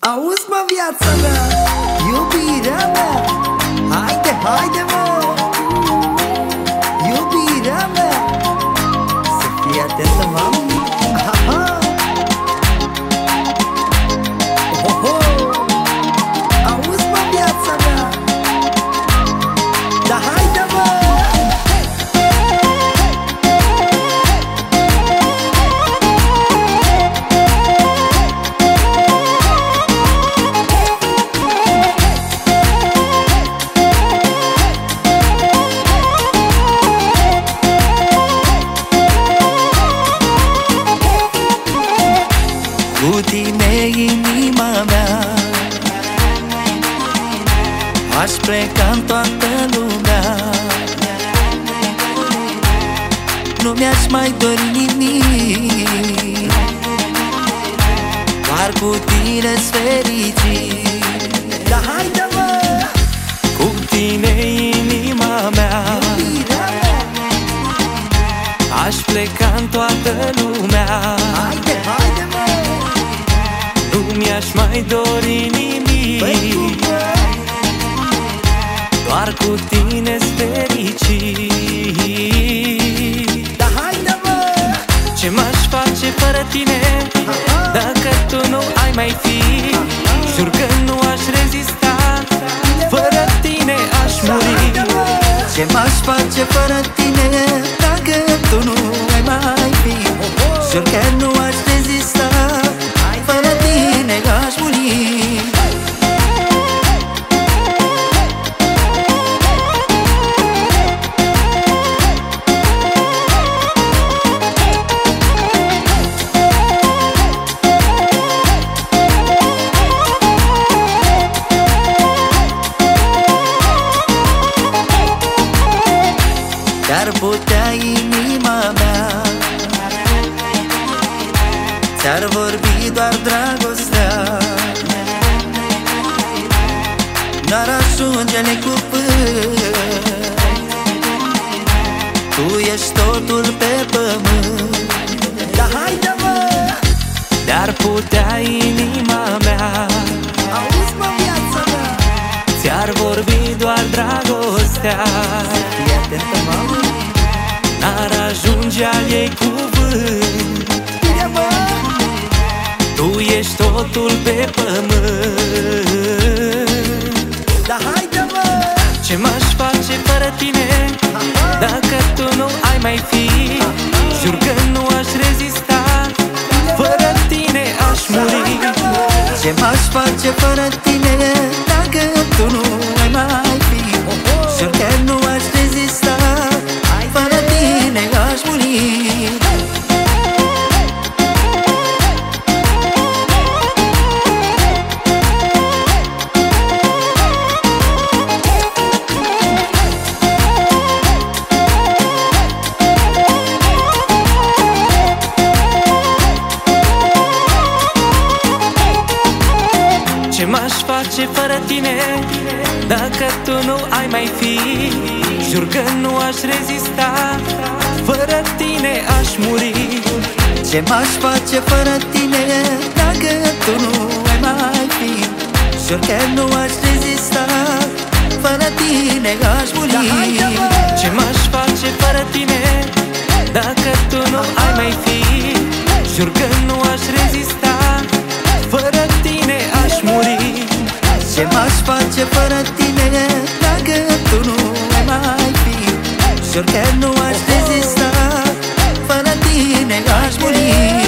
Auzi, mă, viața mea, iubirea mea, haide, haide, mă, iubirea mea, să fii atentă, mami. Aha. Oho. Auzi, mă, viața mea, da, haide, mă. Cu tine inima mea aș pleca-n toată lumea. Nu mi-aș mai dori nimic, doar cu tine-s fericit. Da, haide, mă! Cu tine inima mea aș pleca-n toată lumea. Haide, haide, mă! Nu mi-aș mai dori nimic, doar cu tine-s fericit. Da, haide, mă! Ce m-aș face fără tine, dacă tu nu ai mai fi? Jur că nu aș rezista, fără tine aș muri. Ce m-aș face fără tine, dacă tu nu ai mai fi? Jur că nu aș rezista, fără tine aș muri. Ți-ar putea inima mea, ți-ar vorbi doar dragostea, n-ar ajunge-ne cuvânt. Tu ești totul pe pământ. Da, haide, mă! Ți-ar putea inima mea, auzi, mă, viața mea, ți-ar vorbi doar dragostea. Fii atentă, mamă, n-ar ajunge al ei cuvânt. Bine, mă! Tu ești totul pe pământ. Da, haide, mă! Ce m-aș face fără tine, dacă tu nu ai mai fi? Jur că nu aș rezista, fără tine aș muri. Ce m-aș face fără tine, dacă tu nu ai mai fi? Jur că nu aș rezista, fără tine aș muri. Ce m-aș face fără tine, dacă tu nu ai mai fi? Jur că nu aș rezista, fără tine aș muri. Ce m-aș face fără tine, dacă tu nu ai mai fi? Jur că nu aș rezista, fără tine aș muri. Ce m-aș face fără tine, dacă tu nu ai mai fi? Jur că nu aș rezista, fără tine aș muri. Ce m-aș face fără tine, dacă tu nu ai mai fi? Jur că nu aș rezista, fără tine aș muri.